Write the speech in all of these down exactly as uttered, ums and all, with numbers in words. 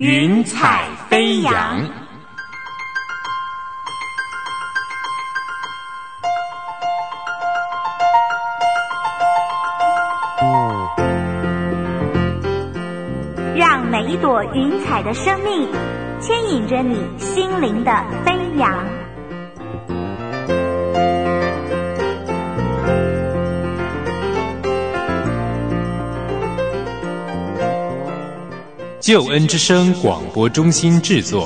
云彩飞扬。 让每一朵云彩的生命牵引着你心灵的飞扬。 救恩之声广播中心制作。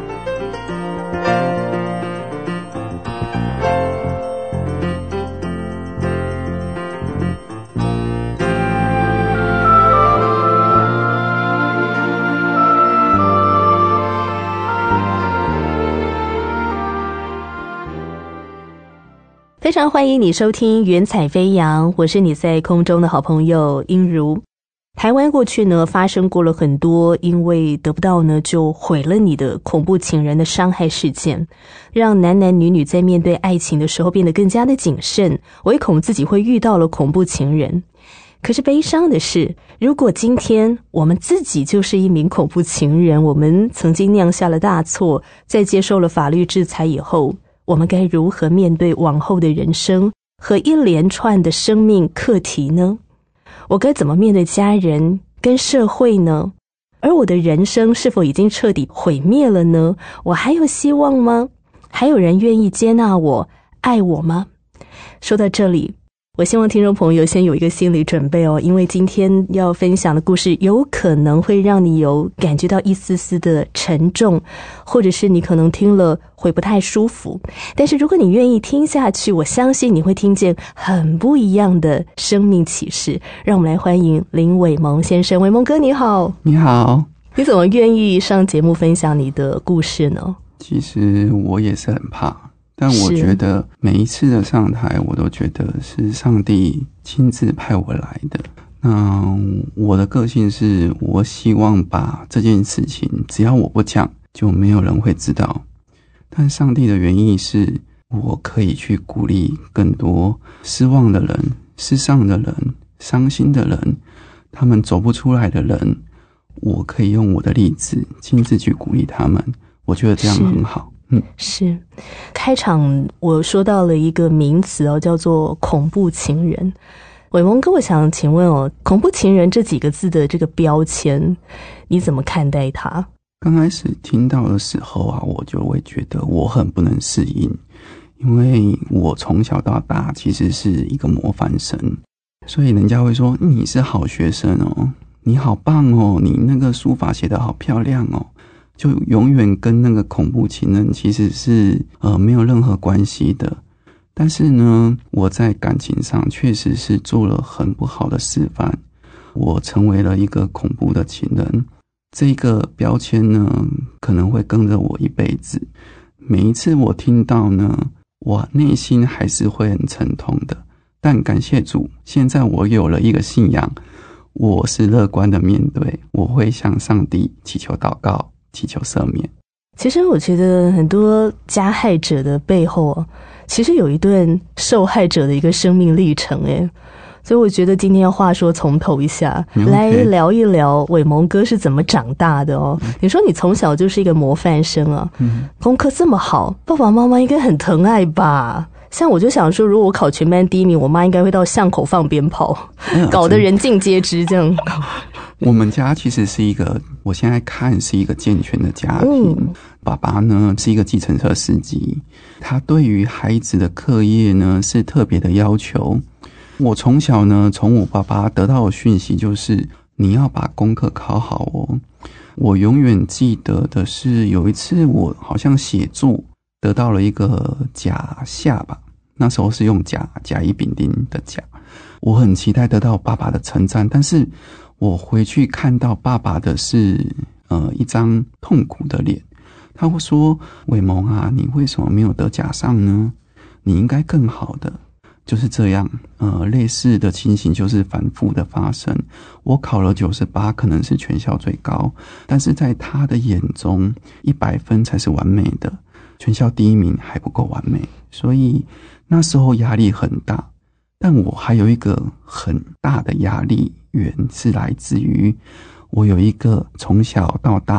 非常欢迎你收听云彩飞扬，我是你在空中的好朋友英如。台湾过去呢发生过了很多因为得不到呢就毁了你的恐怖情人的伤害事件，让男男女女在面对爱情的时候变得更加的谨慎，唯恐自己会遇到了恐怖情人。可是悲伤的是，如果今天我们自己就是一名恐怖情人，我们曾经酿下了大错，在接受了法律制裁以后，我们该如何面对往后的人生和一连串的生命课题呢？我该怎么面对家人跟社会呢？而我的人生是否已经彻底毁灭了呢？我还有希望吗？还有人愿意接纳我、爱我吗？说到这里，我希望听众朋友先有一个心理准备哦，因为今天要分享的故事有可能会让你有感觉到一丝丝的沉重，或者是你可能听了会不太舒服。但是如果你愿意听下去，我相信你会听见很不一样的生命启示。让我们来欢迎林伟蒙先生。伟蒙哥你好。 你好。 你怎么愿意上节目分享你的故事呢？ 其实我也是很怕，但我觉得每一次的上台我都觉得是上帝亲自派我来的。那我的个性是我希望把这件事情只要我不讲就没有人会知道，但上帝的原意是我可以去鼓励更多失望的人、失丧的人、伤心的人，他们走不出来的人，我可以用我的例子亲自去鼓励他们，我觉得这样很好。嗯， 是。开场我说到了一个名词哦，叫做恐怖情人。伟蒙哥，我想请问哦，恐怖情人这几个字的这个标签，你怎么看待它？ 刚开始听到的时候啊，我就会觉得我很不能适应，因为我从小到大其实是一个模范生，所以人家会说你是好学生哦，你好棒哦，你那个书法写得好漂亮哦，就永远跟那个恐怖情人其实是呃没有任何关系的。但是呢，我在感情上确实是做了很不好的示范，我成为了一个恐怖的情人。这个标签呢，可能会跟着我一辈子。每一次我听到呢，我内心还是会很沉痛的。但感谢主，现在我有了一个信仰，我是乐观的面对，我会向上帝祈求祷告，祈求赦免。 其实我觉得很多加害者的背后其实有一段受害者的一个生命历程诶，所以我觉得今天要话说从头一下， okay. 来聊一聊伟蒙哥是怎么长大的哦。嗯、你说你从小就是一个模范生啊，嗯、功课这么好，爸爸妈妈应该很疼爱吧？像我就想说，如果我考全班第一名，我妈应该会到巷口放鞭炮，嗯、搞得人尽皆知这样。 我们家其实是一个，我现在看是一个健全的家庭。嗯、爸爸呢是一个计程车司机，他对于孩子的课业呢是特别的要求。我从小呢从我爸爸得到的讯息就是你要把功课考好哦。我永远记得的是有一次我好像写作得到了一个甲下吧，那时候是用甲甲乙丙丁的甲，我很期待得到爸爸的称赞，但是我回去看到爸爸的是呃一张痛苦的脸，他会说伟蒙啊，你为什么没有得甲上呢？你应该更好的。就是这样，呃，类似的情形就是反复的发生。我考了九十八，可能是全校最高，但是在他的眼中，一百分才是完美的，全校第一名还不够完美，所以那时候压力很大。但我还有一个很大的压力源是来自于我有一个从小到大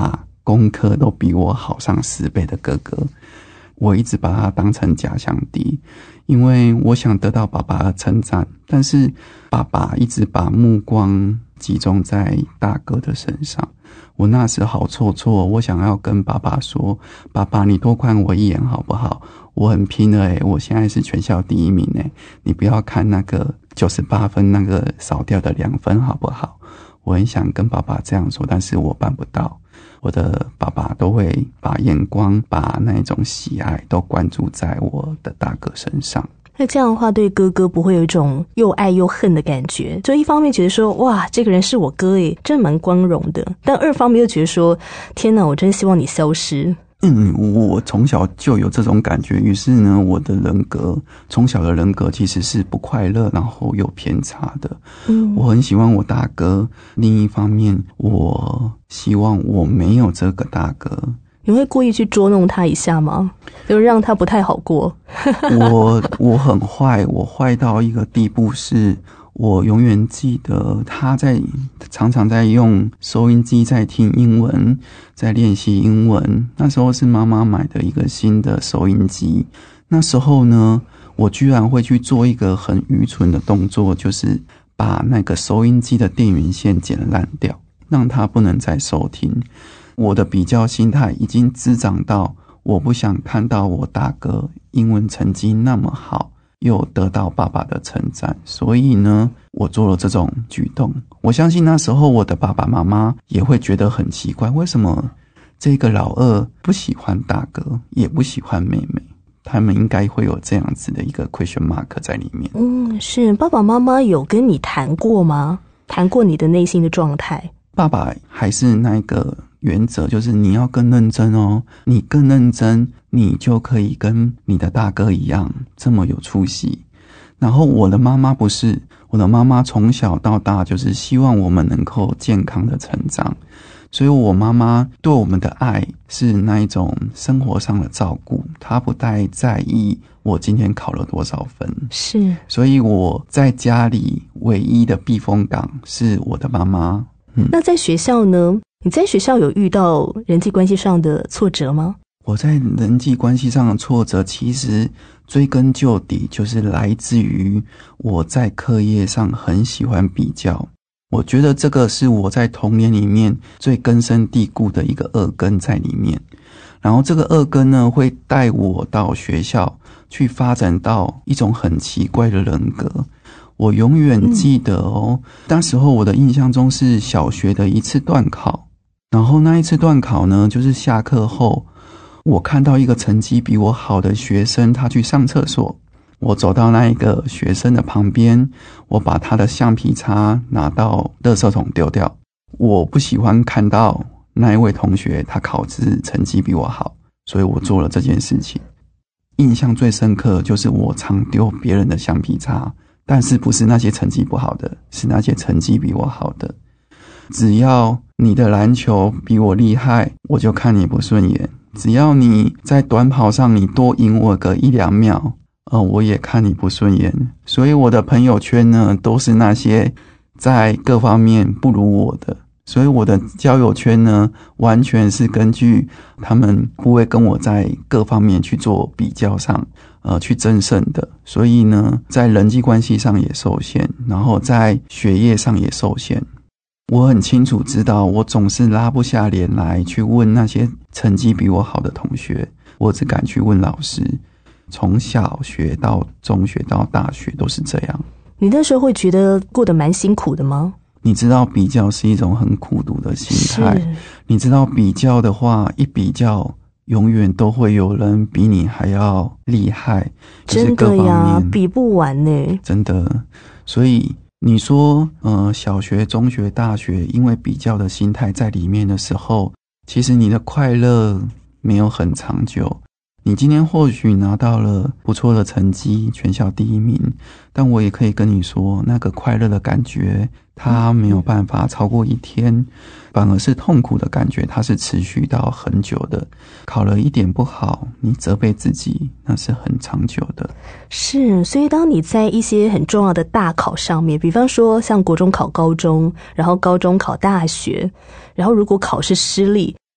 功课都比我好上十倍的哥哥，我一直把他当成假想敌，因为我想得到爸爸的称赞，但是爸爸一直把目光集中在大哥的身上。我那时好挫挫，我想要跟爸爸说，爸爸你多看我一眼好不好，我很拼了诶，我现在是全校第一名诶，你不要看那个九十八分那个少掉的两分好不好。我很想跟爸爸这样说，但是我办不到。我的爸爸都会把眼光把那种喜爱都关注在我的大哥身上。 那这样的话对哥哥不会有一种又爱又恨的感觉，就一方面觉得说哇这个人是我哥耶，真蛮光荣的，但二方面又觉得说天哪我真希望你消失。 嗯，我从小就有这种感觉，于是呢我的人格从小的人格其实是不快乐然后又偏差的。嗯，我很喜欢我大哥，另一方面我希望我没有这个大哥。 你会故意去捉弄他一下吗？就让他不太好过。 我我很坏，我坏到一个地步是我永远记得他在常常在用收音机在听英文，在练习英文。那时候是妈妈买的一个新的收音机，那时候呢我居然会去做一个很愚蠢的动作，就是把那个收音机的电源线剪烂掉，让他不能再收听。我的比较心态已经滋长到我不想看到我大哥英文成绩那么好又得到爸爸的称赞，所以呢我做了这种举动。我相信那时候我的爸爸妈妈也会觉得很奇怪，为什么这个老二不喜欢大哥也不喜欢妹妹，他们应该会有这样子的一个 question mark 在里面。 嗯，是爸爸妈妈有跟你谈过吗？谈过你的内心的状态？ 爸爸还是那个原则，就是你要更认真哦，你更认真你就可以跟你的大哥一样这么有出息。然后我的妈妈不是，我的妈妈从小到大就是希望我们能够健康的成长，所以我妈妈对我们的爱是那一种生活上的照顾，她不太在意我今天考了多少分。 是， 所以我在家里唯一的避风港是我的妈妈。嗯， 那在学校呢？你在学校有遇到人际关系上的挫折吗？ 我在人际关系上的挫折其实追根究底就是来自于我在课业上很喜欢比较。我觉得这个是我在童年里面最根深蒂固的一个恶根在里面，然后这个恶根呢会带我到学校去发展到一种很奇怪的人格。我永远记得哦，那时候我的印象中是小学的一次段考，然后那一次段考呢就是下课后我看到一个成绩比我好的学生他去上厕所，我走到那一个学生的旁边，我把他的橡皮擦拿到垃圾桶丢掉。我不喜欢看到那一位同学他考试成绩比我好，所以我做了这件事情。印象最深刻就是我常丢别人的橡皮擦，但是不是那些成绩不好的，是那些成绩比我好的。只要你的篮球比我厉害，我就看你不顺眼。只要你在短跑上你多赢我个一两秒，呃，我也看你不顺眼。所以我的朋友圈呢，都是那些在各方面不如我的。所以我的交友圈呢，完全是根据他们不会跟我在各方面去做比较上，呃，去争胜的。所以呢，在人际关系上也受限，然后在学业上也受限。我很清楚知道，我总是拉不下脸来去问那些成绩比我好的同学，我只敢去问老师。从小学到中学到大学都是这样。 你那时候会觉得过得蛮辛苦的吗？ 你知道比较是一种很苦毒的心态，你知道比较的话，一比较永远都会有人比你还要厉害， 真的呀，比不完呢， 真的。所以你说呃，小学中学大学因为比较的心态在里面的时候，其实你的快乐没有很长久。你今天或许拿到了不错的成绩，全校第一名，但我也可以跟你说，那个快乐的感觉它没有办法超过一天，反而是痛苦的感觉它是持续到很久的。考了一点不好，你责备自己，那是很长久的。 是，所以当你在一些很重要的大考上面，比方说像国中考高中，然后高中考大学，然后如果考试失利，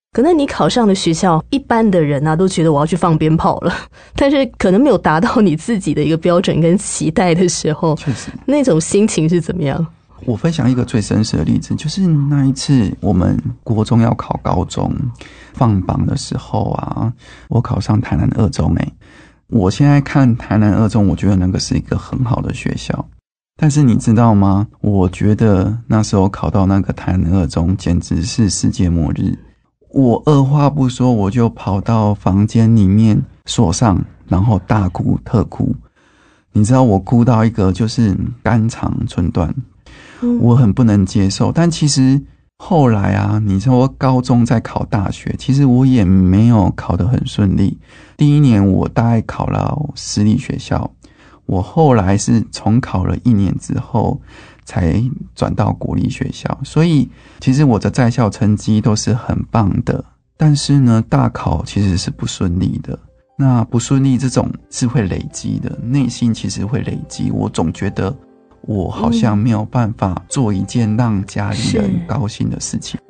可能你考上的学校，一般的人啊都觉得我要去放鞭炮了，但是可能没有达到你自己的一个标准跟期待的时候， 确实那种心情是怎么样？ 我分享一个最真实的例子，就是那一次我们国中要考高中放榜的时候啊，我考上台南二中诶、欸。我现在看台南二中，我觉得那个是一个很好的学校，但是你知道吗？我觉得那时候考到那个台南二中简直是世界末日。我二话不说，我就跑到房间里面锁上，然后大哭特哭。你知道我哭到一个就是肝肠寸断，我很不能接受。但其实后来啊，你说高中再考大学，其实我也没有考得很顺利。第一年我大概考了私立学校，我后来是重考了一年之后才转到国立学校，所以其实我的在校成绩都是很棒的，但是呢，大考其实是不顺利的。那不顺利这种是会累积的，内心其实会累积。我总觉得我好像没有办法做一件让家里人高兴的事情。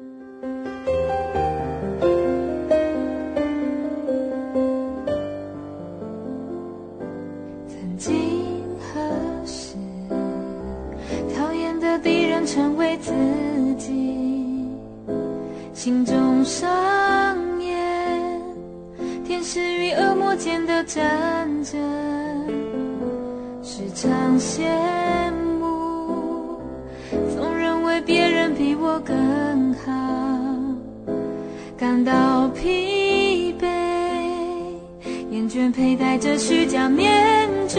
曾经何时，讨厌的敌人成为自己，心中上演天使与恶魔间的战争，时常羡慕，总认为别人比我更好，感到疲惫，厌倦佩戴着虚假面具，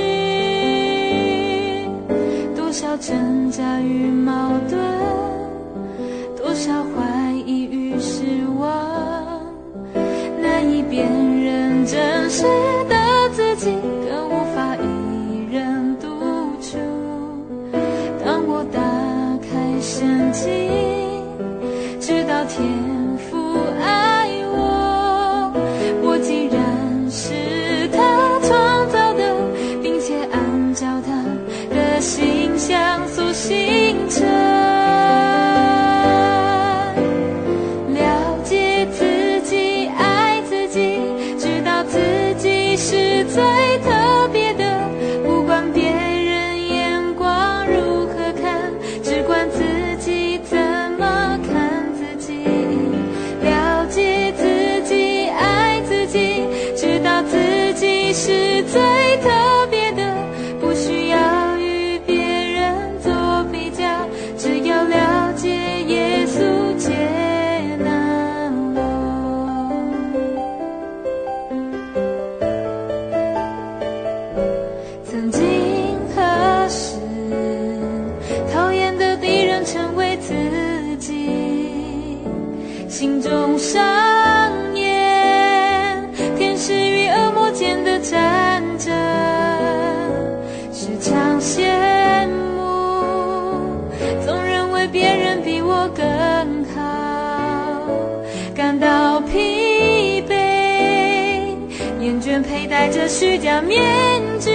多少挣扎与矛盾，多少怀疑与失望，难以辨认真实的自己，更无法一人独处。当我打开圣经，知道天父爱我，我既然是他创造的，并且按照他的形象所形成，了解自己，爱自己，知道自己是最特别的，不管别人眼光如何看，只管自己怎么看自己，了解自己，爱自己，知道自己是最特别的，不需要与别人做比较，只要了解耶稣接纳我。曾经何时，讨厌的敌人成为自己，心中上演天使与恶魔间的战争，时常羡慕，总认为别人比我更好，感到疲惫，厌倦佩戴着虚假面具，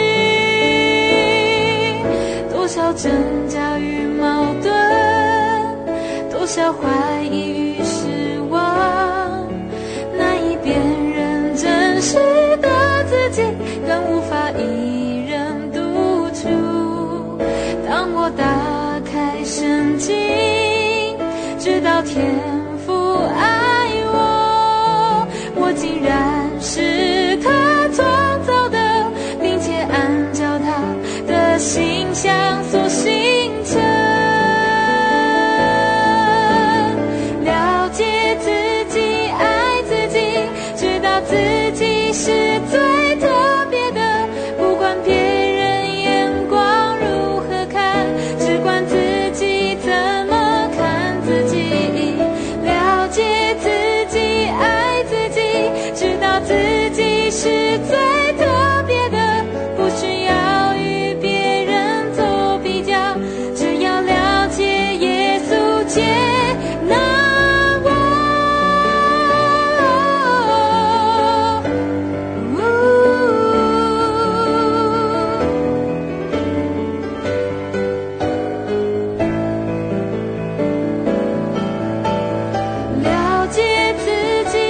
多少挣扎与矛盾，多少怀疑与失望，难以辨认真实的自己，更无法一人独处。当我打开圣经，知道天父爱我，我竟然是他创造的，并且按照他的形象所形成，了解自己，爱自己，知道自己是最特别的，不管别人眼光如何看，只管自己怎么看自己，了解自己，爱自己，知道自己是最特别的，不需要与别人做比较，只要了解耶稣接纳我。了解自己，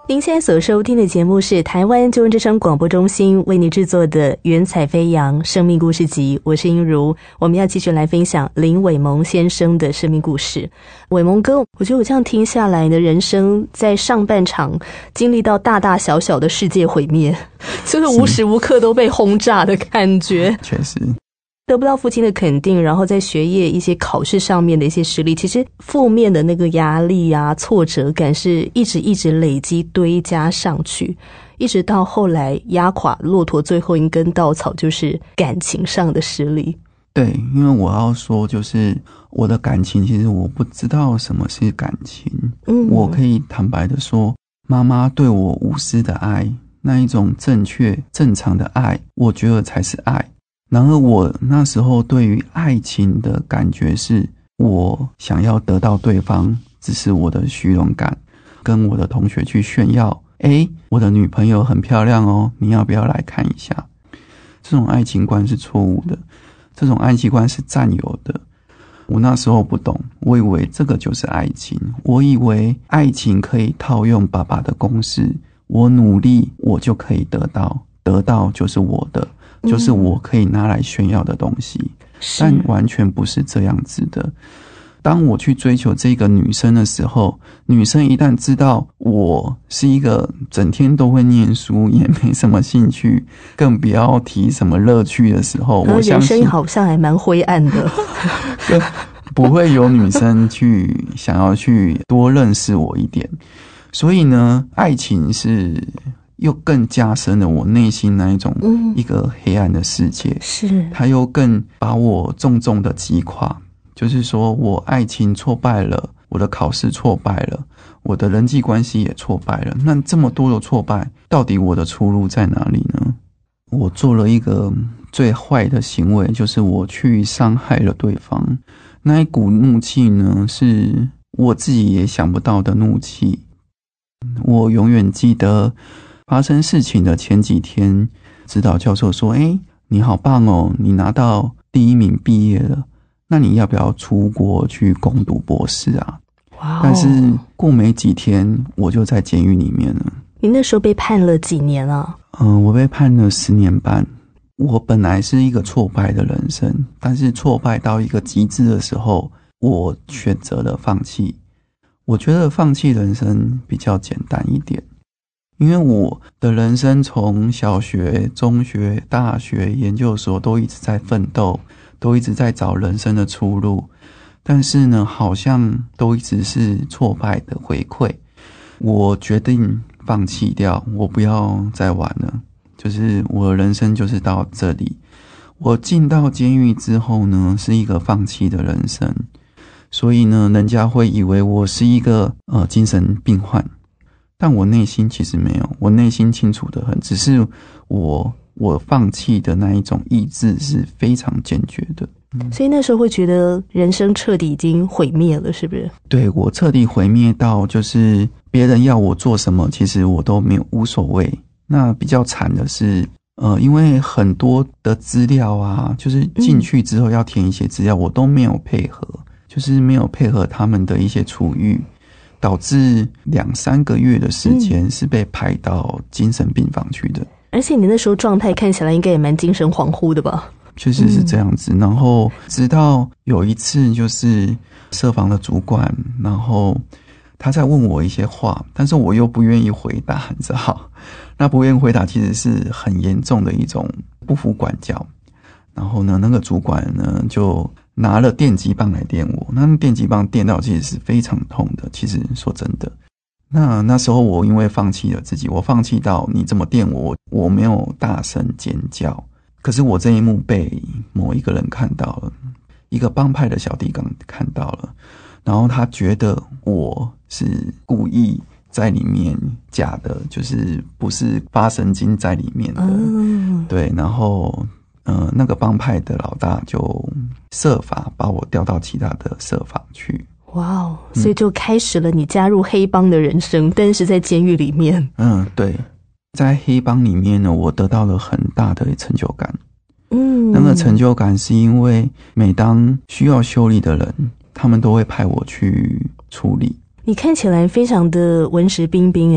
您现在所收听的节目是台湾救援之声广播中心为您制作的《云彩飞扬生命故事集》，我是英如。我们要继续来分享林伟蒙先生的生命故事。伟蒙哥，我觉得我这样听下来的人生在上半场经历到大大小小的世界毁灭，就是无时无刻都被轰炸的感觉。 确实得不到父亲的肯定，然后在学业一些考试上面的一些失利，其实负面的那个压力啊、挫折感是一直一直累积堆加上去，一直到后来压垮骆驼最后一根稻草，就是感情上的失利。 对，因为我要说就是我的感情其实我不知道什么是感情。嗯，我可以坦白的说，妈妈对我无私的爱，那一种正确正常的爱，我觉得才是爱。然而我那时候对于爱情的感觉是，我想要得到对方，只是我的虚荣感，跟我的同学去炫耀，诶，我的女朋友很漂亮哦，你要不要来看一下？这种爱情观是错误的，这种爱情观是占有的。我那时候不懂，我以为这个就是爱情，我以为爱情可以套用爸爸的公式，我努力我就可以得到，得到就是我的，就是我可以拿来炫耀的东西，但完全不是这样子的。当我去追求这个女生的时候，女生一旦知道我是一个整天都会念书也没什么兴趣，更不要提什么乐趣的时候，我相信人生好像还蛮灰暗的不会有女生去想要去多认识我一点。所以呢，爱情是又更加深了我内心那一种一个黑暗的世界， 是它又更把我重重的击垮。就是说我爱情挫败了，我的考试挫败了，我的人际关系也挫败了，那这么多的挫败，到底我的出路在哪里呢？我做了一个最坏的行为，就是我去伤害了对方。那一股怒气呢，是我自己也想不到的怒气。我永远记得发生事情的前几天，指导教授说，诶，你好棒哦，你拿到第一名毕业了，那你要不要出国去攻读博士啊？ 哇！ 但是过没几天我就在监狱里面了。 你那时候被判了几年啊？ 嗯，我被判了十年半。我本来是一个挫败的人生，但是挫败到一个极致的时候，我选择了放弃。我觉得放弃人生比较简单一点，因为我的人生从小学、中学、大学、研究所都一直在奋斗，都一直在找人生的出路，但是呢，好像都一直是挫败的回馈。我决定放弃掉，我不要再玩了，就是我的人生就是到这里。我进到监狱之后呢，是一个放弃的人生，所以呢，人家会以为我是一个呃精神病患，但我内心其实没有，我内心清楚得很，只是我我放弃的那一种意志是非常坚决的。 所以那时候会觉得人生彻底已经毁灭了，是不是？ 对，我彻底毁灭到就是别人要我做什么，其实我都没有无所谓。那比较惨的是呃，因为很多的资料啊，就是进去之后要填一些资料，嗯、我都没有配合，就是没有配合他们的一些处遇，导致两三个月的时间是被排到精神病房去的。 而且你那时候状态看起来应该也蛮精神恍惚的吧？ 确实是这样子、嗯、然后直到有一次就是社防的主管，然后他在问我一些话，但是我又不愿意回答，你知道，那不愿意回答其实是很严重的一种不服管教。然后呢，那个主管呢就拿了电击棒来电我，那电击棒电到其实是非常痛的，其实说真的。那那时候我因为放弃了自己，我放弃到你怎么电我，我没有大声尖叫，可是我这一幕被某一个人看到了，一个帮派的小弟刚看到了，然后他觉得我是故意在里面假的，就是不是发神经在里面的、嗯、对，然后呃，那个帮派的老大就设法把我调到其他的设防去。 哇哦，所以就开始了你加入黑帮的人生、嗯、但是在监狱里面。 嗯，对，在黑帮里面呢，我得到了很大的成就感。嗯，那个成就感是因为每当需要修理的人，他们都会派我去处理。 你看起来非常的文质彬彬耶，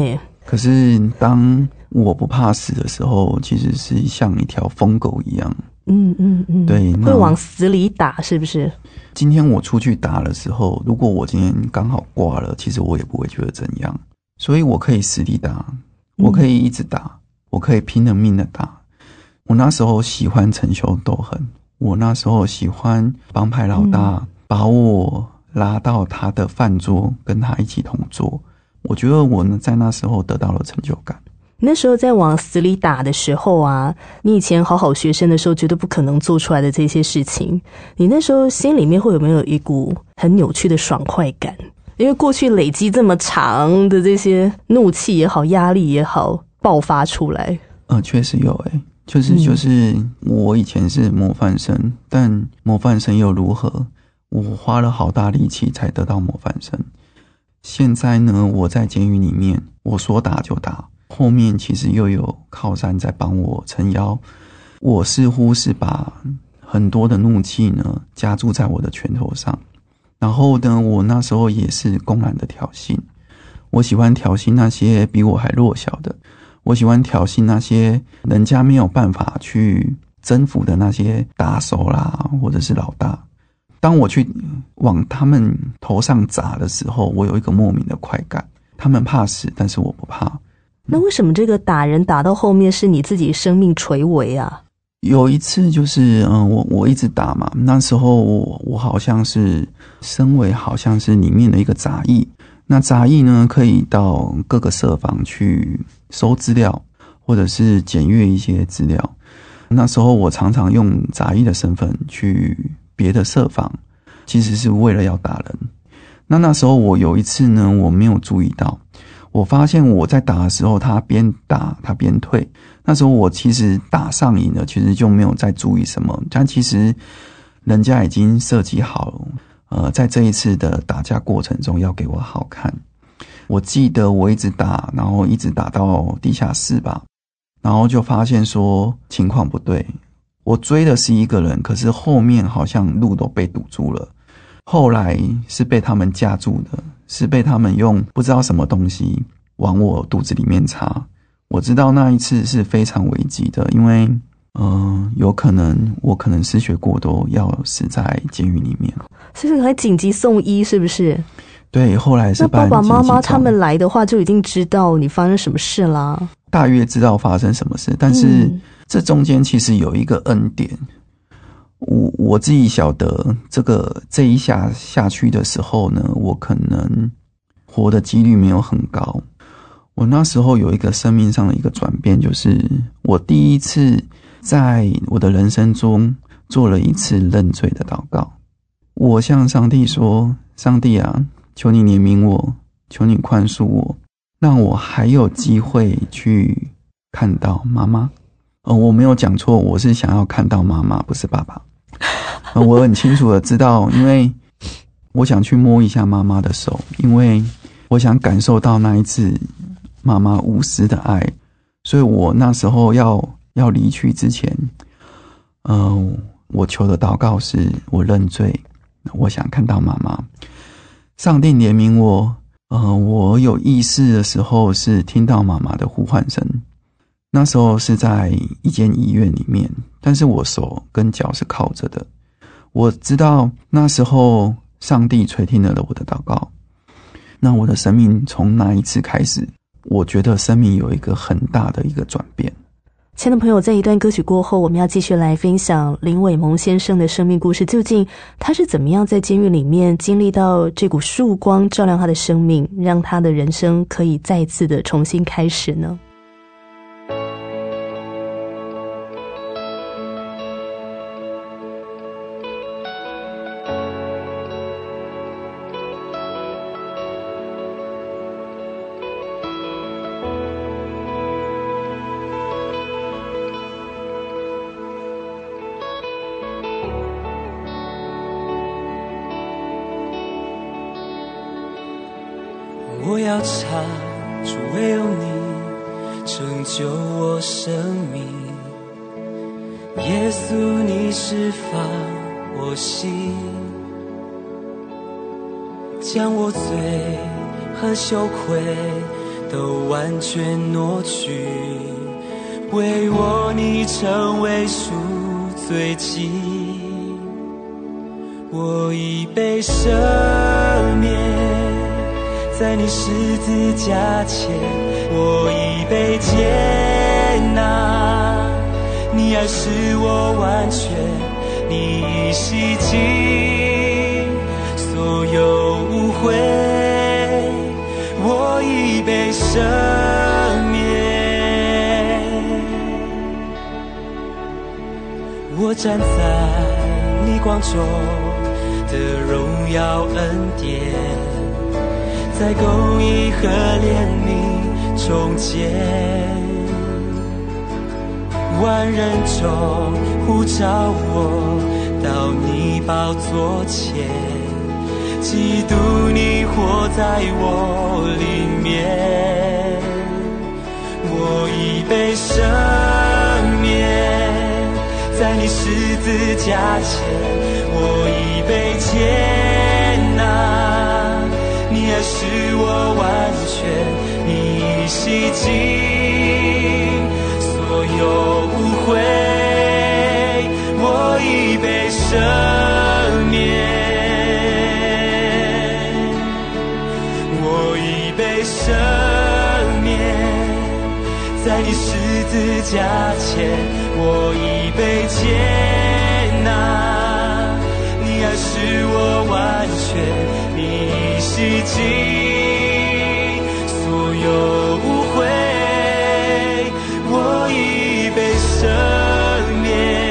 可是当我不怕死的时候，其实是像一条疯狗一样。 嗯嗯嗯， 对， 会往死里打，是不是？ 今天我出去打的时候，如果我今天刚好挂了，其实我也不会觉得怎样。所以我可以死里打，我可以一直打，嗯、我可以拼了命的打。我那时候喜欢逞凶斗狠，我那时候喜欢帮派老大把我拉到他的饭桌，跟他一起同桌。我觉得我呢，在那时候得到了成就感。 那时候在往死里打的时候啊，你以前好好学生的时候绝对不可能做出来的这些事情，你那时候心里面会有没有一股很扭曲的爽快感？因为过去累积这么长的这些怒气也好，压力也好，爆发出来。 呃，确实有诶、欸，就是就是我以前是模范生，但模范生又如何？我花了好大力气才得到模范生。现在呢，我在监狱里面，我说打就打。后面其实又有靠山在帮我撑腰，我似乎是把很多的怒气呢加注在我的拳头上，然后呢，我那时候也是公然的挑衅，我喜欢挑衅那些比我还弱小的，我喜欢挑衅那些人家没有办法去征服的那些打手啦，或者是老大。当我去往他们头上砸的时候，我有一个莫名的快感，他们怕死，但是我不怕。 那为什么这个打人打到后面是你自己生命垂危啊？ 有一次就是嗯，我我一直打嘛，那时候我我好像是身为好像是里面的一个杂役，那杂役呢可以到各个舍房去收资料，或者是检阅一些资料。那时候我常常用杂役的身份去别的舍房，其实是为了要打人。那那时候我有一次呢，我没有注意到。我发现我在打的时候，他边打他边退。那时候我其实打上瘾了，其实就没有再注意什么。但其实人家已经设计好了，呃，在这一次的打架过程中要给我好看。我记得我一直打，然后一直打到地下室吧，然后就发现说情况不对。我追的是一个人，可是后面好像路都被堵住了。后来是被他们架住的，是被他们用不知道什么东西往我肚子里面插。我知道那一次是非常危急的，因为呃，有可能我可能失血过多，要死在监狱里面。 是不是还紧急送医？是不是？ 对，后来是那爸爸妈妈他们来的话，就已经知道你发生什么事啦， 大约知道发生什么事，但是这中间其实有一个恩典。我我自己晓得，这个这一下下去的时候呢，我可能活的几率没有很高。我那时候有一个生命上的一个转变，就是我第一次在我的人生中做了一次认罪的祷告。我向上帝说：“上帝啊，求你怜悯我，求你宽恕我，让我还有机会去看到妈妈。”呃，我没有讲错，我是想要看到妈妈，不是爸爸。呃，我很清楚的知道，因为我想去摸一下妈妈的手，因为我想感受到那一次妈妈无私的爱，所以我那时候要要离去之前，呃，我求的祷告是我认罪，我想看到妈妈。上帝怜悯我，呃，我有意识的时候是听到妈妈的呼唤声。那时候是在一间医院里面，但是我手跟脚是靠着的。我知道那时候上帝垂听了我的祷告。那我的生命从那一次开始，我觉得生命有一个很大的一个转变。 亲爱的朋友，在一段歌曲过后，我们要继续来分享林伟萌先生的生命故事。究竟他是怎么样在监狱里面经历到这股曙光照亮他的生命，让他的人生可以再次的重新开始呢？ 我要唱出唯有你拯救我生命，耶稣你释放我心，将我罪和羞愧都完全挪去，为我你成为赎罪祭，我已被赦免，在你十字架前，我已被接纳，你爱使我完全，你已洗净所有污秽，我已被赦免。我站在你光中的荣耀恩典，在公义和怜悯中间，万人中呼召我到你宝座前，基督你活在我里面，我已被赦免，在你十字架前，我已被接纳，你爱使我完全，你已洗净所有污秽，我已被赦免，我已被赦免，在你十字架前，我已被接纳，你爱使我完全，你已洗净所有污秽，我已被赦免。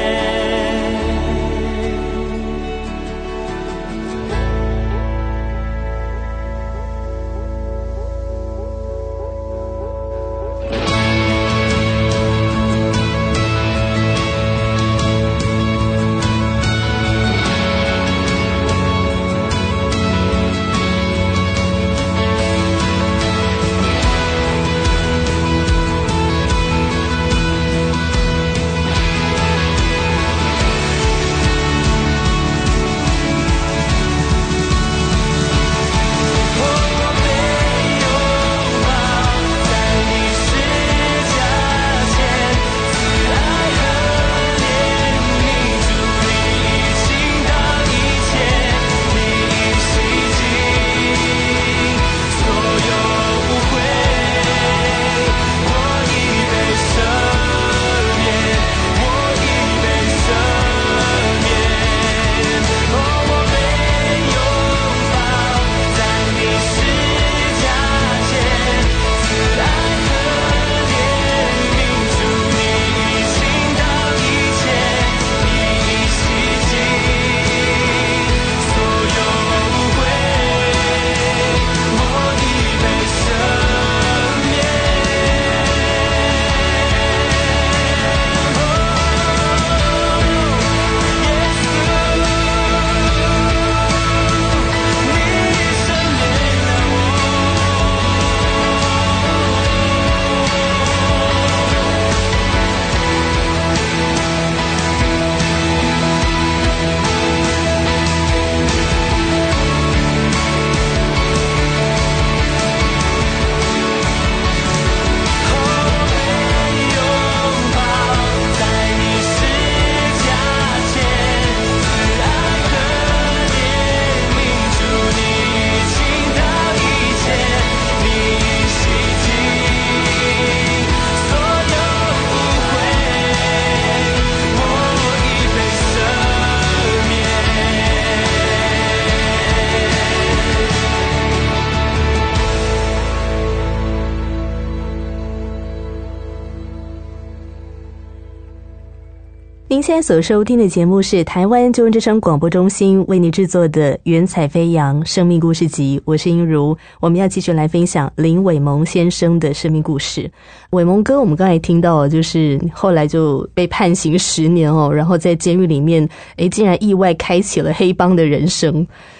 您现在所收听的节目是台湾救恩之声广播中心为你制作的《云彩飞扬生命故事集》，我是英如。我们要继续来分享林伟蒙先生的生命故事。伟蒙哥，我们刚才听到就是后来就被判刑十年哦，然后在监狱里面诶竟然意外开启了黑帮的人生。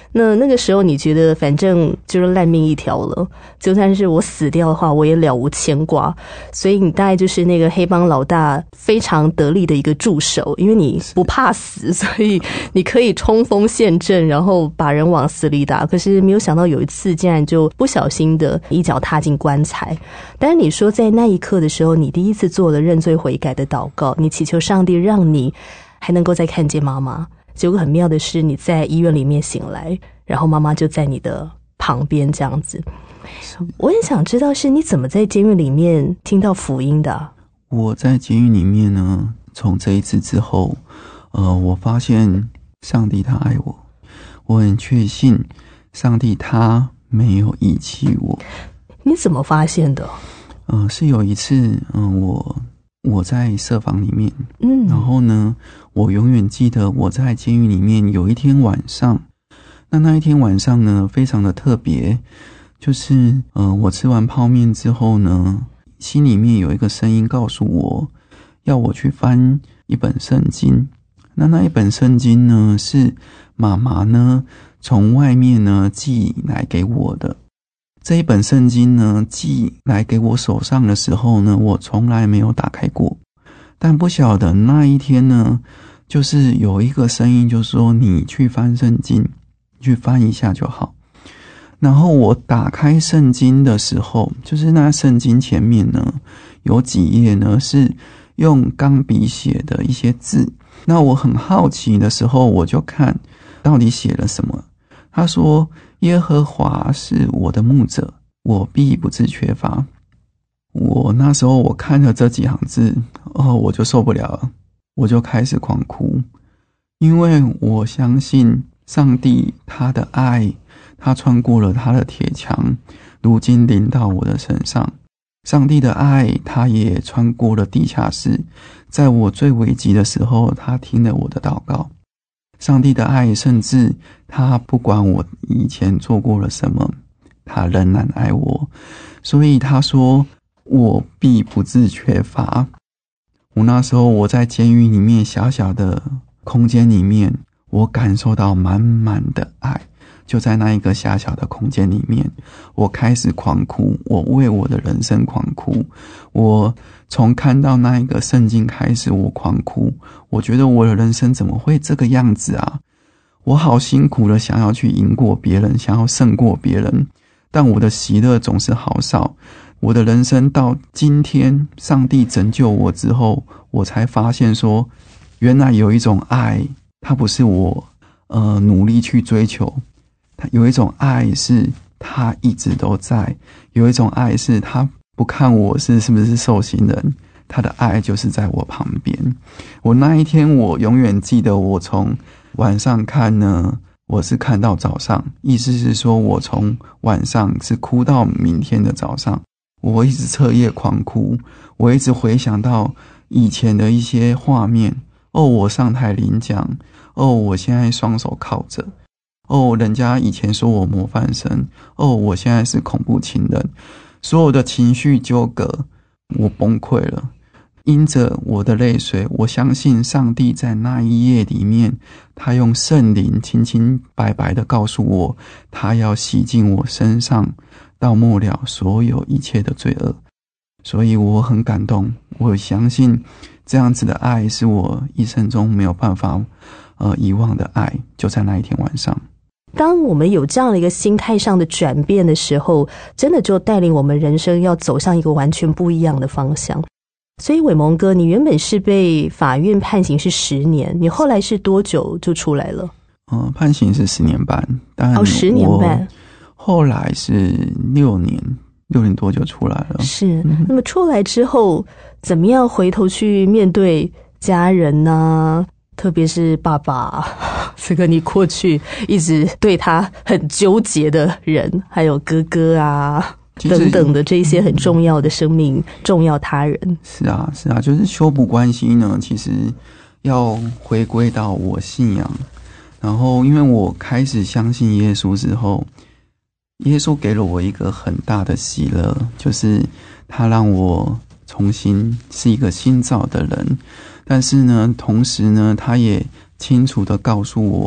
那那个时候你觉得反正就是烂命一条了，就算是我死掉的话我也了无牵挂，所以你大概就是那个黑帮老大非常得力的一个助手，因为你不怕死，所以你可以冲锋陷阵，然后把人往死里打。可是没有想到有一次竟然就不小心的一脚踏进棺材。但是你说在那一刻的时候，你第一次做了认罪悔改的祷告，你祈求上帝让你还能够再看见妈妈。结果很妙的是，你在医院里面醒来，然后妈妈就在你的旁边这样子。我很想知道是你怎么在监狱里面听到福音的啊？ 我在监狱里面呢，从这一次之后，呃，我发现上帝他爱我，我很确信上帝他没有遗弃我。 你怎么发现的？ 嗯、呃，是有一次，嗯、呃，我我在舍房里面， 嗯， 然后呢，我永远记得我在监狱里面有一天晚上，那那一天晚上呢，非常的特别，就是呃，我吃完泡面之后呢，心里面有一个声音告诉我，要我去翻一本圣经。那那一本圣经呢，是妈妈呢从外面呢寄来给我的。这一本圣经呢寄来给我手上的时候呢，我从来没有打开过。但不晓得那一天呢，就是有一个声音就说，你去翻圣经，你去翻一下就好。然后我打开圣经的时候，就是那圣经前面呢有几页呢是用钢笔写的一些字。那我很好奇的时候，我就看到底写了什么。他说，耶和华是我的牧者，我必不致缺乏。我那时候我看了这几行字，哦，我就受不了了，我就开始狂哭。因为我相信上帝他的爱，他穿过了他的铁墙，如今临到我的身上。上帝的爱，他也穿过了地下室，在我最危急的时候，他听了我的祷告。上帝的爱，甚至他不管我以前做过了什么，他仍然爱我。所以他说，我必不致缺乏。我那时候我在监狱里面小小的空间里面，我感受到满满的爱。就在那一个狭小的空间里面，我开始狂哭，我为我的人生狂哭。我从看到那一个圣经开始，我狂哭。我觉得我的人生怎么会这个样子啊？我好辛苦的想要去赢过别人，想要胜过别人，但我的喜乐总是好少。我的人生到今天，上帝拯救我之后，我才发现说，原来有一种爱，它不是我呃努力去追求。有一种爱是他一直都在，有一种爱是他不看我是是不是受刑人，他的爱就是在我旁边。我那一天我永远记得，我从晚上看呢，我是看到早上，意思是说我从晚上是哭到明天的早上，我一直彻夜狂哭，我一直回想到以前的一些画面。哦，我上台领奖，哦，我现在双手靠着，哦，人家以前说我模范生，哦，我现在是恐怖情人，所有的情绪纠葛，我崩溃了。因着我的泪水，我相信上帝在那一夜里面，他用圣灵清清白白的告诉我，他要洗净我身上到末了所有一切的罪恶。所以我很感动，我相信这样子的爱是我一生中没有办法呃遗忘的爱，就在那一天晚上。 当我们有这样的一个心态上的转变的时候，真的就带领我们人生要走向一个完全不一样的方向。所以伟蒙哥，你原本是被法院判刑是十年，你后来是多久就出来了？ 呃，判刑是十年半，但哦，十年半， 后来是六年，六年多就出来了。 是，那么出来之后，怎么样回头去面对家人呢？特别是爸爸，这个你过去一直对他很纠结的人，还有哥哥啊等等的这些很重要的生命、嗯、重要他人。 是啊，是啊，就是修补关系呢，其实要回归到我信仰。然后，因为我开始相信耶稣之后，耶稣给了我一个很大的喜乐，就是他让我重新是一个新造的人。但是呢，同时呢，他也清楚地告诉我，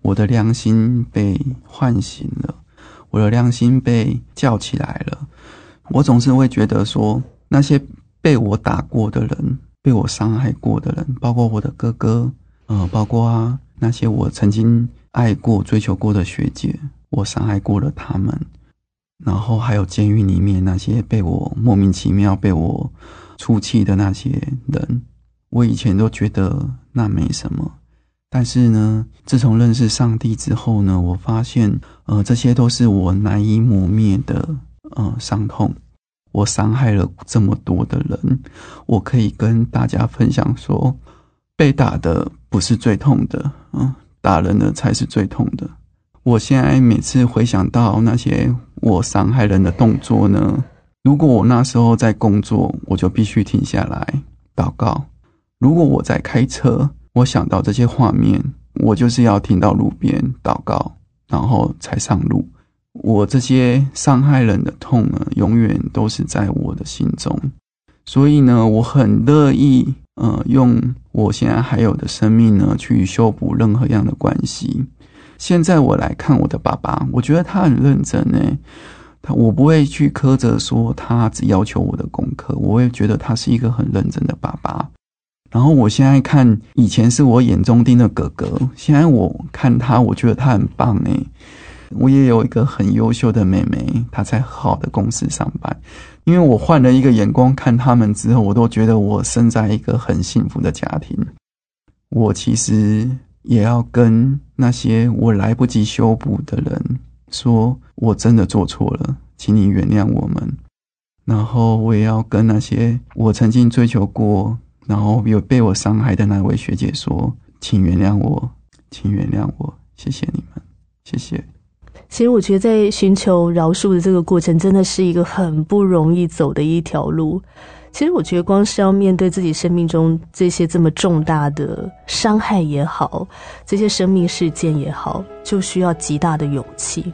我的良心被唤醒了，我的良心被叫起来了。我总是会觉得说，那些被我打过的人，被我伤害过的人，包括我的哥哥，呃，包括啊那些我曾经爱过、追求过的学姐，我伤害过了他们。然后还有监狱里面那些被我莫名其妙被我出气的那些人，我以前都觉得那没什么，但是呢，自从认识上帝之后呢，我发现呃，这些都是我难以磨灭的呃伤痛。我伤害了这么多的人，我可以跟大家分享说，被打的不是最痛的，嗯，打人的才是最痛的。我现在每次回想到那些我伤害人的动作呢，如果我那时候在工作，我就必须停下来祷告；如果我在开车，我想到这些画面，我就是要停到路边祷告，然后才上路。我这些伤害人的痛呢，永远都是在我的心中。所以呢，我很乐意呃，用我现在还有的生命呢，去修补任何样的关系。现在我来看我的爸爸，我觉得他很认真耶，他我不会去苛责说他只要求我的功课，我会觉得他是一个很认真的爸爸。然后我现在看，以前是我眼中钉的哥哥，现在我看他，我觉得他很棒耶。我也有一个很优秀的妹妹，她在好的公司上班。因为我换了一个眼光看他们之后，我都觉得我生在一个很幸福的家庭。我其实也要跟那些我来不及修补的人说，我真的做错了，请你原谅我们。然后我也要跟那些我曾经追求过，然后有被我伤害的那位学姐说，请原谅我，请原谅我，谢谢你们，谢谢。 其实我觉得在寻求饶恕的这个过程真的是一个很不容易走的一条路。其实我觉得光是要面对自己生命中这些这么重大的伤害也好，这些生命事件也好，就需要极大的勇气。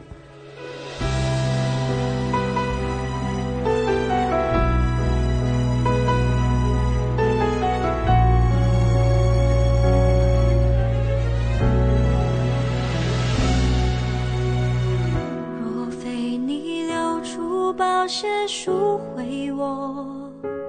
血赎回我，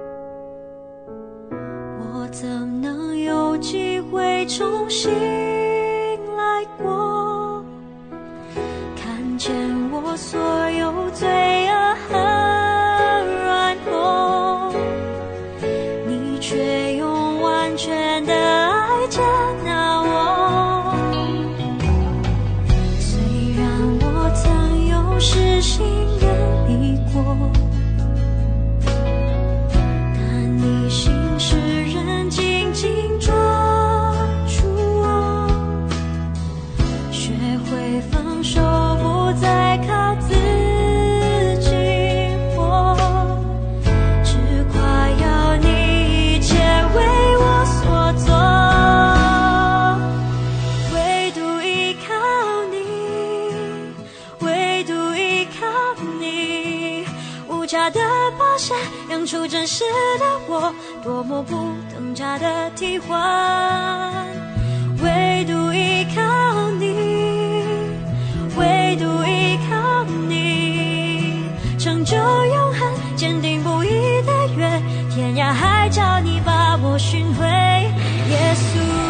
我怎能有机会重新来过？看见我所有罪恶和软弱，你却用完全的爱接纳我。虽然我曾有失心远离过，但你心使人紧紧抓住我，学会放手，不再靠自己活，只夸耀你一切为我所做，唯独依靠你，唯独依靠你，无价的宝血养出真实的我，多么不等价的替换，唯独依靠你，唯独依靠你，成就永恒坚定不移的约，天涯海角你把我寻回，耶稣。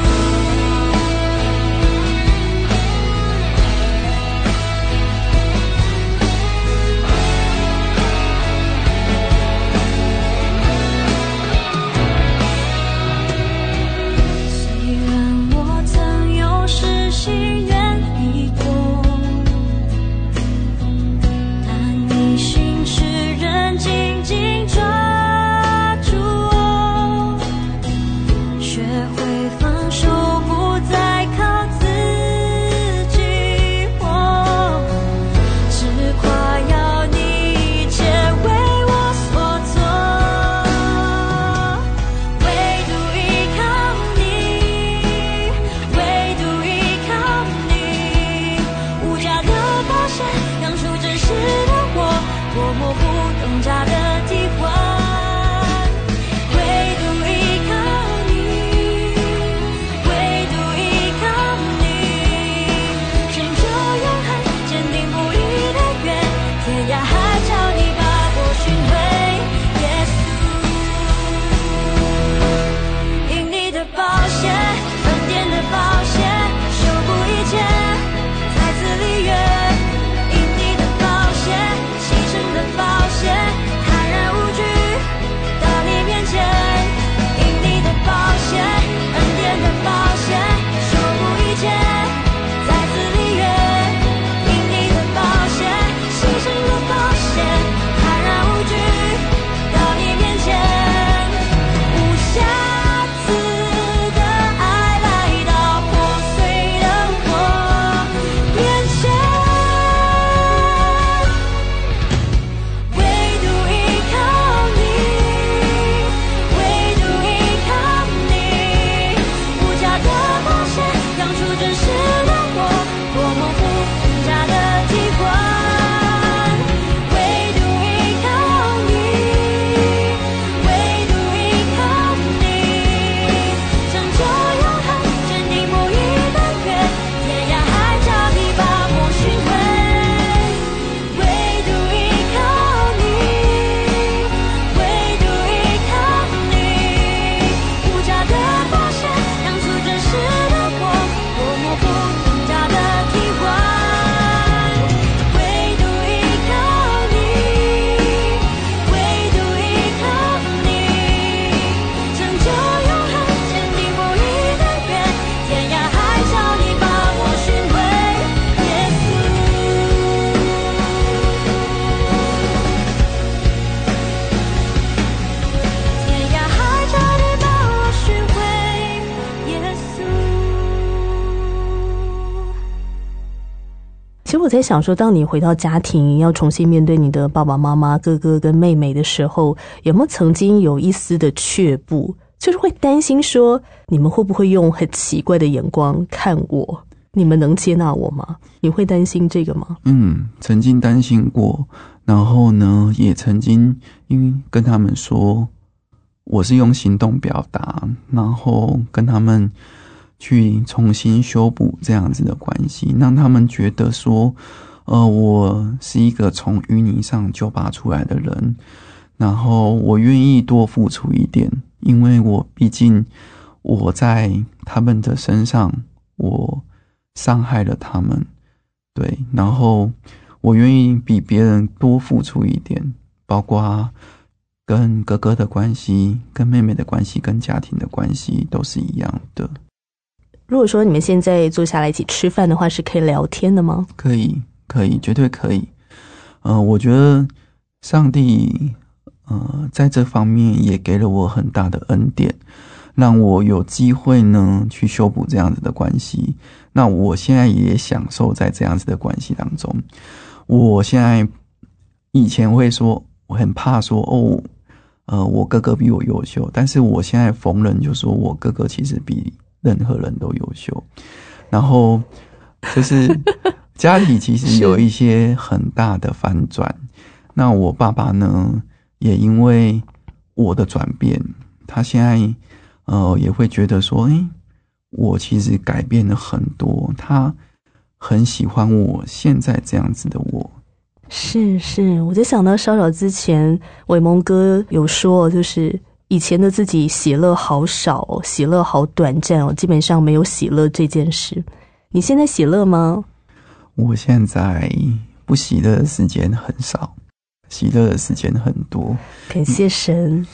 在想说，当你回到家庭要重新面对你的爸爸妈妈、哥哥跟妹妹的时候，有没有曾经有一丝的却步，就是会担心说你们会不会用很奇怪的眼光看我，你们能接纳我吗？你会担心这个吗？ 嗯，曾经担心过，然后呢也曾经因为跟他们说我是用行动表达，然后跟他们去重新修补这样子的关系，让他们觉得说呃，我是一个从淤泥上救拔出来的人，然后我愿意多付出一点，因为我毕竟我在他们的身上我伤害了他们，对，然后我愿意比别人多付出一点，包括跟哥哥的关系、跟妹妹的关系、跟家庭的关系都是一样的。 如果说你们现在坐下来一起吃饭的话，是可以聊天的吗？ 可以，可以，绝对可以。呃，我觉得上帝呃在这方面也给了我很大的恩典，让我有机会呢去修补这样子的关系。那我现在也享受在这样子的关系当中。我现在以前会说我很怕说哦，呃，我哥哥比我优秀，但是我现在逢人就说我哥哥其实比任何人都优秀。然后就是家里其实有一些很大的反转。那我爸爸呢，也因为我的转变，他现在呃也会觉得说，诶，我其实改变了很多，他很喜欢我现在这样子的我。 是是，我就想到稍早之前伟蒙哥有说，就是以前的自己喜乐好少，喜乐好短暂哦，基本上没有喜乐这件事。你现在喜乐吗？ 我现在不喜乐的时间很少，喜乐的时间很多。 感谢神。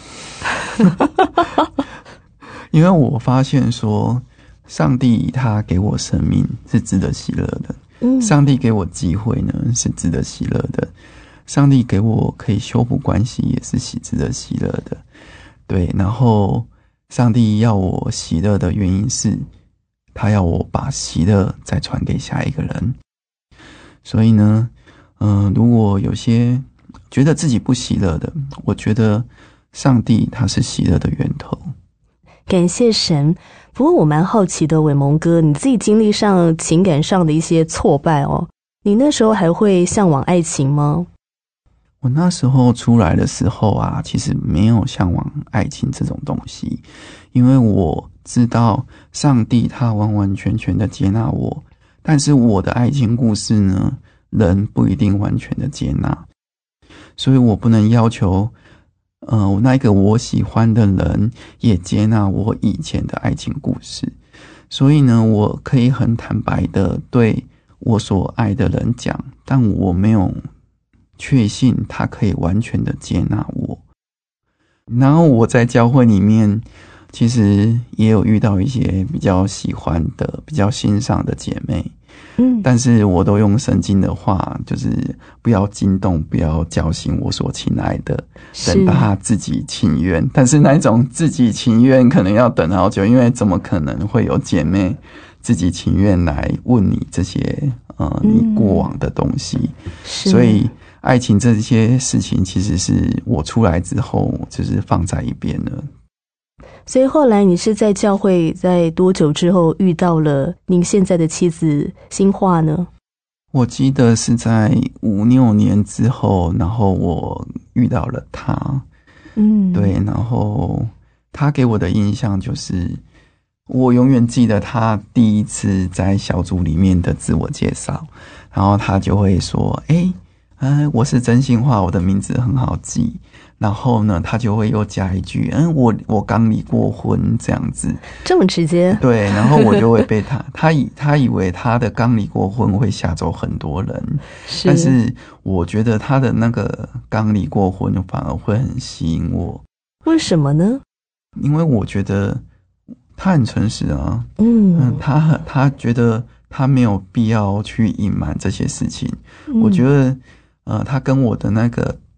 因为我发现说上帝他给我生命是值得喜乐的，嗯，上帝给我机会呢是值得喜乐的，上帝给我可以修补关系也是值得喜乐的。对，然后上帝要我喜乐的原因是他要我把喜乐再传给下一个人。所以呢呃，如果有些觉得自己不喜乐的，我觉得上帝他是喜乐的源头。 感谢神。不过我蛮好奇的，伟蒙哥，你自己经历上情感上的一些挫败哦，你那时候还会向往爱情吗？ 我那时候出来的时候啊，其实没有向往爱情这种东西，因为我知道上帝他完完全全的接纳我，但是我的爱情故事呢，人不一定完全的接纳，所以我不能要求呃，那个我喜欢的人也接纳我以前的爱情故事。所以呢，我可以很坦白的对我所爱的人讲，但我没有确信他可以完全的接纳我。然后我在教会里面其实也有遇到一些比较喜欢的、比较欣赏的姐妹，嗯，但是我都用圣经的话，就是不要惊动，不要叫醒我所亲爱的，等到他自己情愿。但是那种自己情愿可能要等好久，因为怎么可能会有姐妹自己情愿来问你这些呃你过往的东西？嗯，所以爱情这些事情其实是我出来之后就是放在一边了。 所以后来你是在教会在多久之后遇到了您现在的妻子欣化呢？ 我记得是在五六年之后，然后我遇到了他。嗯，对，然后他给我的印象就是我永远记得他第一次在小组里面的自我介绍，然后他就会说诶哎，我是真心话，我的名字很好记。然后呢，他就会又加一句，嗯，我我刚离过婚这样子， 这么直接。 对，然后我就会被他，他以他以为他的刚离过婚会吓走很多人，是，但是我觉得他的那个刚离过婚反而会很吸引我。 为什么呢？ 因为我觉得他很诚实啊，嗯，嗯他他觉得他没有必要去隐瞒这些事情。嗯，我觉得，呃，他跟我的那个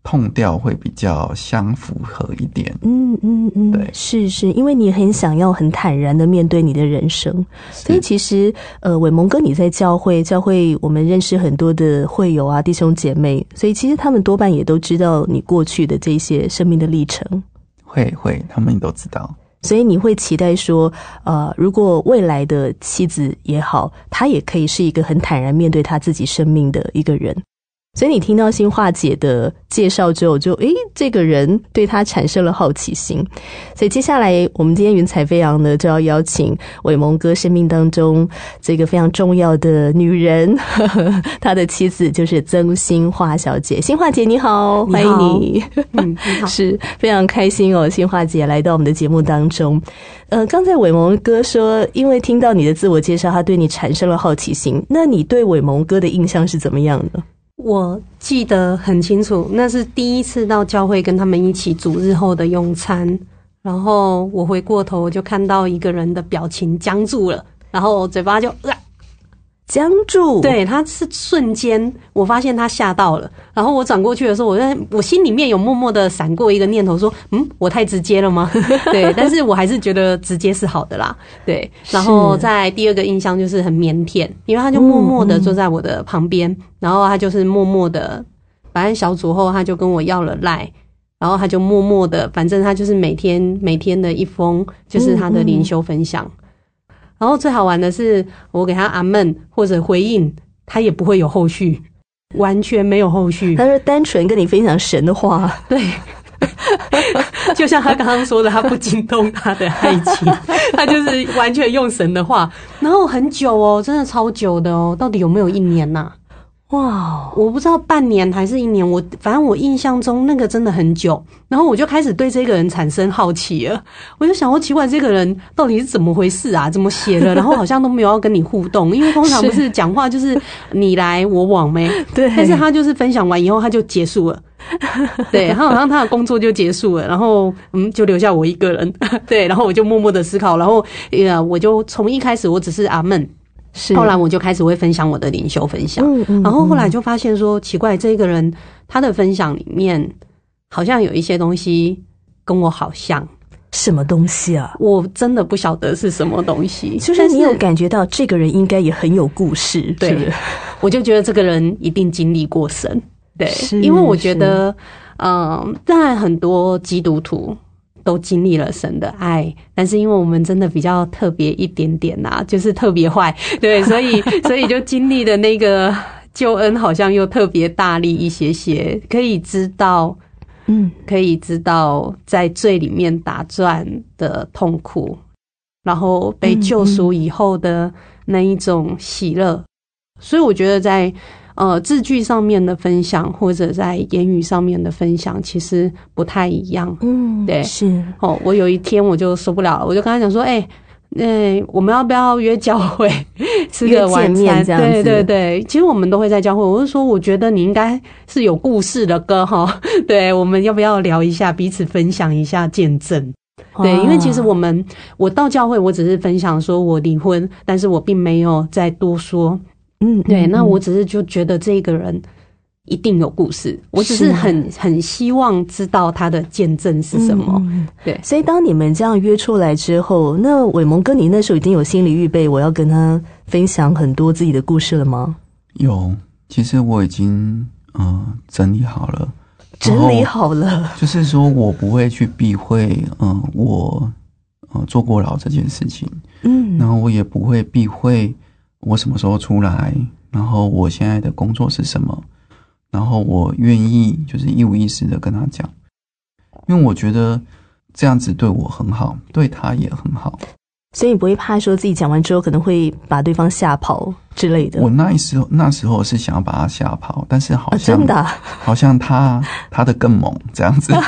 痛调会比较相符合一点。 嗯嗯嗯， 对， 是是，因为你很想要很坦然的面对你的人生，所以其实呃，伟蒙哥你在教会，教会我们认识很多的会友啊，弟兄姐妹，所以其实他们多半也都知道你过去的这些生命的历程。 会会，他们也都知道。 所以你会期待说，呃，如果未来的妻子也好，她也可以是一个很坦然面对她自己生命的一个人。所以你听到新化姐的介绍之后，就诶，这个人对她产生了好奇心。所以接下来我们今天云彩飞扬呢，就要邀请伟蒙哥生命当中这个非常重要的女人，呵呵，他的妻子就是曾新化小姐。新化姐你好，欢迎你。 嗯，你好， 是非常开心哦，新化姐来到我们的节目当中。呃，刚才伟蒙哥说，因为听到你的自我介绍，他对你产生了好奇心。那你对伟蒙哥的印象是怎么样的？ 我记得很清楚，那是第一次到教会跟他们一起主日后的用餐，然后我回过头就看到一个人的表情僵住了，然后嘴巴就呃僵住， 对，他是瞬间，我发现他吓到了，然后我转过去的时候，我在我心里面有默默的闪过一个念头说，嗯，我太直接了吗？对，但是我还是觉得直接是好的啦，对。然后在第二个印象就是很腼腆，因为他就默默的坐在我的旁边，嗯嗯，然后他就是默默的，反正小组后他就跟我要了赖，然后他就默默的，反正他就是每天每天的一封就是他的灵修分享。嗯嗯，然后最好玩的是，我给他阿们或者回应，他也不会有后续，完全没有后续。 他是单纯跟你分享神的话， 对，就像他刚刚说的，他不惊动他的爱情，他就是完全用神的话。然后很久哦，真的超久的哦，到底有没有一年呐？哇，我不知道半年还是一年，我反正我印象中那个真的很久，然后我就开始对这个人产生好奇了，我就想说奇怪，这个人到底是怎么回事啊？怎么写的？然后好像都没有要跟你互动，因为通常不是讲话就是你来我往咩？对，但是他就是分享完以后他就结束了。对，他好像他的工作就结束了，然后嗯，就留下我一个人。对，然后我就默默的思考，然后呃，我就从一开始我只是阿们。是，后来我就开始会分享我的灵修分享，嗯嗯嗯，然后后来就发现说奇怪，这个人他的分享里面好像有一些东西跟我好像。 什么东西啊？ 我真的不晓得是什么东西， 就是你有感觉到这个人应该也很有故事。 对，是我就觉得这个人一定经历过神。对，因为我觉得嗯，当然很多基督徒都经历了神的爱，但是因为我们真的比较特别一点点啊，就是特别坏，对，所以所以就经历的那个救恩好像又特别大力一些些，可以知道，嗯，可以知道在罪里面打转的痛苦，然后被救赎以后的那一种喜乐，嗯嗯，所以我觉得在呃，字句上面的分享，或者在言语上面的分享，其实不太一样。嗯，对，是。哦，我有一天我就受不了了，我就跟他讲说，哎、欸，欸，我们要不要约教会吃个晚餐？这样子。对对对，其实我们都会在教会。我就说，我觉得你应该是有故事的歌哈，对，我们要不要聊一下，彼此分享一下见证？对，因为其实我们我到教会，我只是分享说我离婚，但是我并没有再多说。嗯，对，那我只是就觉得这个人一定有故事，我只是很很希望知道他的见证是什么。嗯，对， 所以当你们这样约出来之后，那伟蒙哥你那时候已经有心理预备，我要跟他分享很多自己的故事了吗？ 有，其实我已经呃整理好了， 整理好了， 就是说我不会去避讳嗯、呃、我呃坐过牢这件事情，嗯，然后我也不会避讳我什么时候出来，然后我现在的工作是什么，然后我愿意就是一五一十的跟他讲，因为我觉得这样子对我很好，对他也很好。 所以你不会怕说自己讲完之后可能会把对方吓跑之类的？ 我那时候那时候是想要把他吓跑，但是好像、 啊、真的、啊、 好像他他的更猛这样子。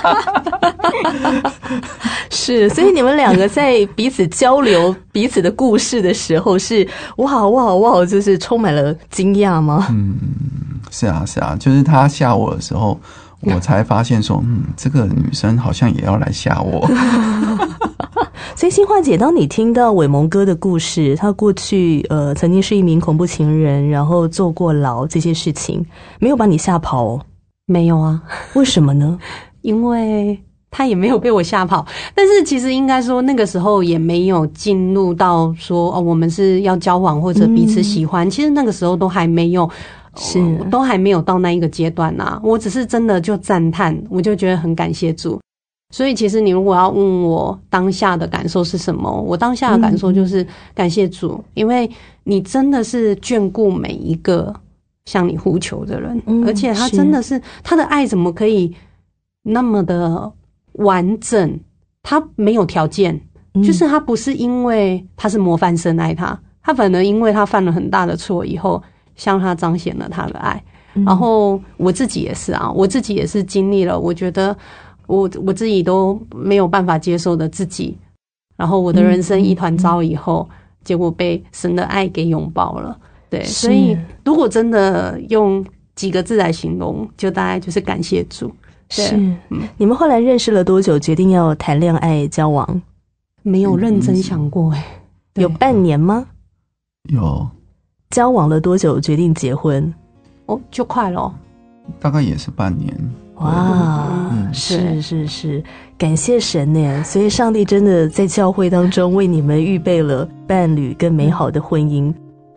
是，所以你们两个在彼此交流彼此的故事的时候是哇哇哇，就是充满了惊讶吗？ 嗯，是啊是啊，就是他吓我的时候，我才发现说，嗯，这个女生好像也要来吓我。 所以新化姐，当你听到伟蒙哥的故事，他过去呃曾经是一名恐怖情人，然后坐过牢这些事情，没有把你吓跑哦？ 没有啊。 为什么呢？ 因为他也没有被我吓跑，但是其实应该说那个时候也没有进入到说哦，我们是要交往或者彼此喜欢，嗯、其实那个时候都还没有，是、呃、都还没有到那一个阶段啊。我只是真的就赞叹，我就觉得很感谢主。所以其实你如果要问我当下的感受是什么，我当下的感受就是感谢主，嗯、因为你真的是眷顾每一个向你呼求的人，嗯、而且他真的是他的爱怎么可以那么的完整，他没有条件，嗯、就是他不是因为他是模范生爱他，他反而因为他犯了很大的错以后，向他彰显了他的爱。嗯、然后我自己也是啊，我自己也是经历了，我觉得我我自己都没有办法接受的自己，然后我的人生一团糟以后，嗯、结果被神的爱给拥抱了。对，所以如果真的用几个字来形容，就大概就是感谢主。 是，嗯、你们后来认识了多久决定要谈恋爱交往？ 没有认真想过哎、 欸，有半年吗？ 有。 交往了多久决定结婚？ 哦，就快了， 大概也是半年。 哇，嗯、是是是，感谢神呢！所以上帝真的在教会当中为你们预备了伴侣跟美好的婚姻。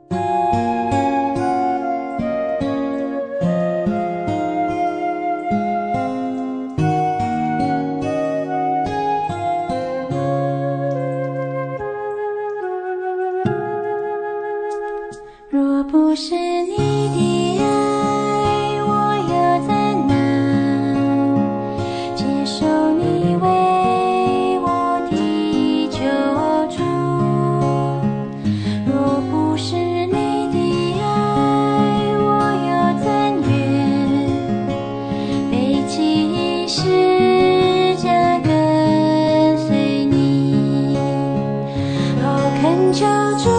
若不是你的爱，我又在哪接受你为我的救主？若不是你的爱，我又怎愿背起十架跟随你？哦，恳求主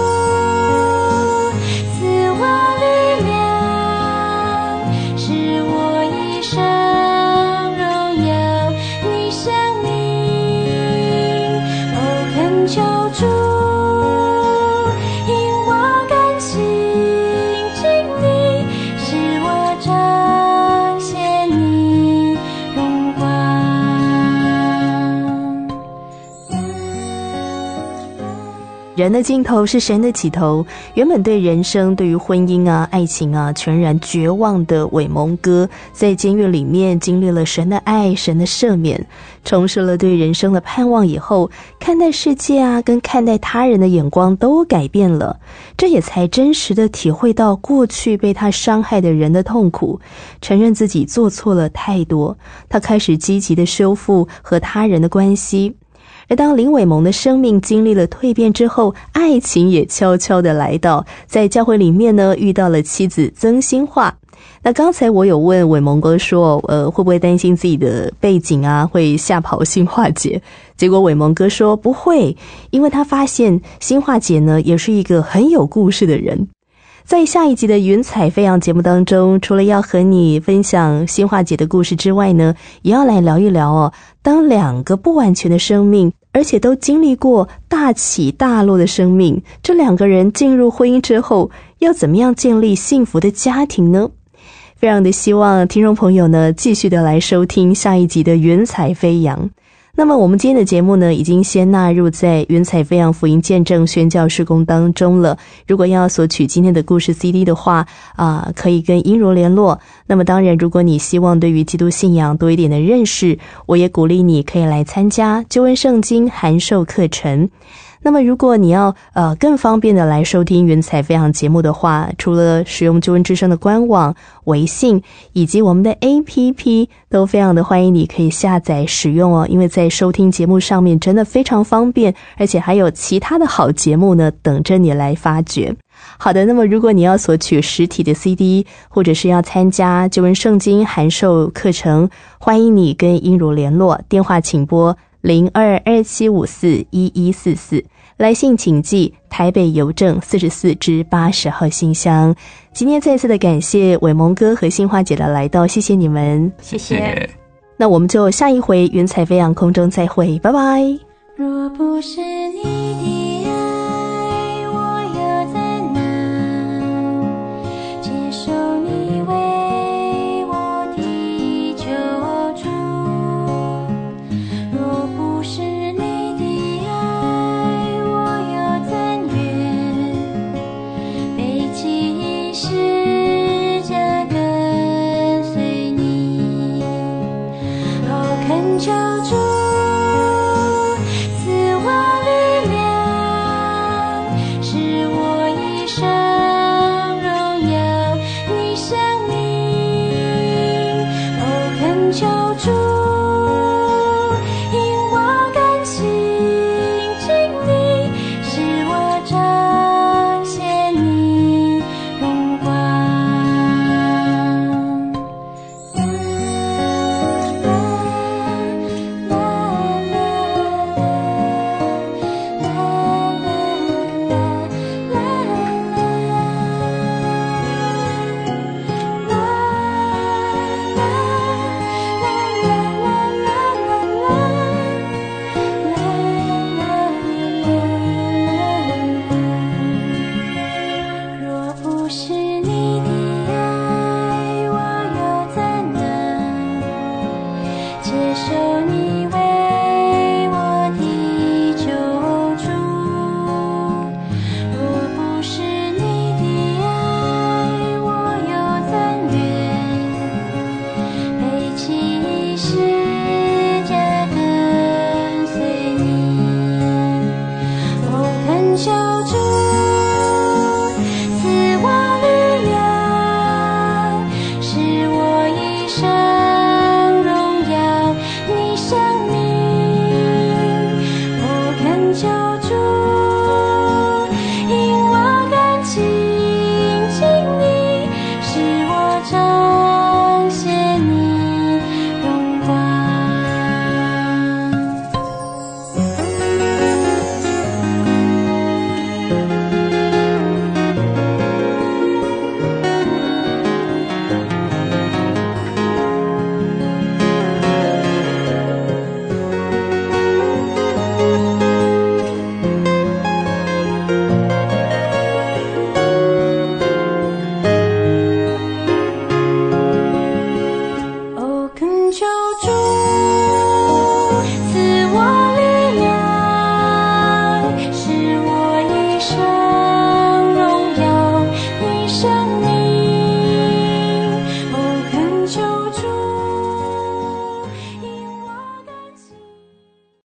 人的尽头是神的起头。原本对人生、对于婚姻啊、爱情啊全然绝望的伟蒙哥，在监狱里面经历了神的爱、神的赦免，重拾了对人生的盼望以后，看待世界啊跟看待他人的眼光都改变了，这也才真实的体会到过去被他伤害的人的痛苦，承认自己做错了太多。他开始积极的修复和他人的关系。而当林伟蒙的生命经历了蜕变之后，爱情也悄悄地来到，在教会里面呢遇到了妻子曾心化。那刚才我有问伟蒙哥说呃，会不会担心自己的背景啊会吓跑心化姐，结果伟蒙哥说不会，因为他发现心化姐呢也是一个很有故事的人。在下一集的云彩飞扬节目当中，除了要和你分享心化姐的故事之外呢，也要来聊一聊哦，当两个不完全的生命，而且都经历过大起大落的生命，这两个人进入婚姻之后，要怎么样建立幸福的家庭呢？非常的希望听众朋友呢，继续的来收听下一集的云彩飞扬。那么我们今天的节目呢，已经先纳入在云彩飞扬福音见证宣教事工当中了。如果要索取今天的故事 C D 的话啊、呃，可以跟英如联络。那么当然，如果你希望对于基督信仰多一点的认识，我也鼓励你可以来参加救恩圣经函授课程。那么如果你要呃更方便的来收听云彩飞扬节目的话，除了使用救恩之声的官网、微信以及我们的 A P P， 都非常的欢迎你可以下载使用哦，因为在收听节目上面真的非常方便，而且还有其他的好节目呢等着你来发掘。好的，那么如果你要索取实体的 C D， 或者是要参加救恩圣经函授课程，欢迎你跟英如联络，电话请拨零二二七五四一一四四，来信请寄台北邮政四十四至八十号信箱。今天再次的感谢伟蒙哥和心花姐的来到，谢谢你们， 谢谢。 那我们就下一回云彩飞扬空中再会，拜拜。 若不是你的爱，我又在哪接受你为我的恳求主赐我力量，使我一生荣耀你生命。哦，恳求主